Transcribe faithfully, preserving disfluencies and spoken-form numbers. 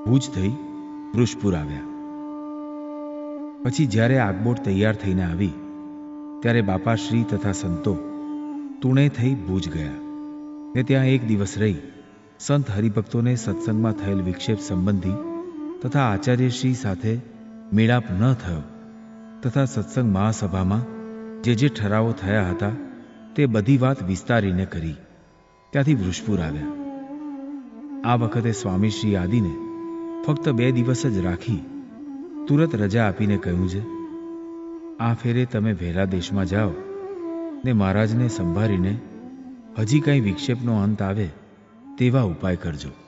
ભુજ થઈ વૃષપુર આવ્યા. પછી જ્યારે આગબોટ તૈયાર થઈને આવી ત્યારે બાપાશ્રી તથા સંતો તુણે થઈ ભુજ ગયા ને ત્યાં એક દિવસ રહી સંત હરિભક્તોને સત્સંગમાં થયેલ વિક્ષેપ સંબંધી તથા આચાર્યશ્રી સાથે મેળાપ ન થયો તથા સત્સંગ મહાસભામાં જે જે ઠરાવો થયા હતા તે બધી વાત વિસ્તારીને કરી ત્યાંથી વૃષપુર આવ્યા. આ વખતે સ્વામીશ્રી આદિને ફક્ત બે દિવસ જ રાખી તુરત રજા આપીને કહ્યું છે, આ ફેરે તમે વહેલા દેશમાં જાઓ ને મહારાજને સંભાળીને હજી કંઈ વિક્ષેપનો અંત આવે તેવા ઉપાય કરજો.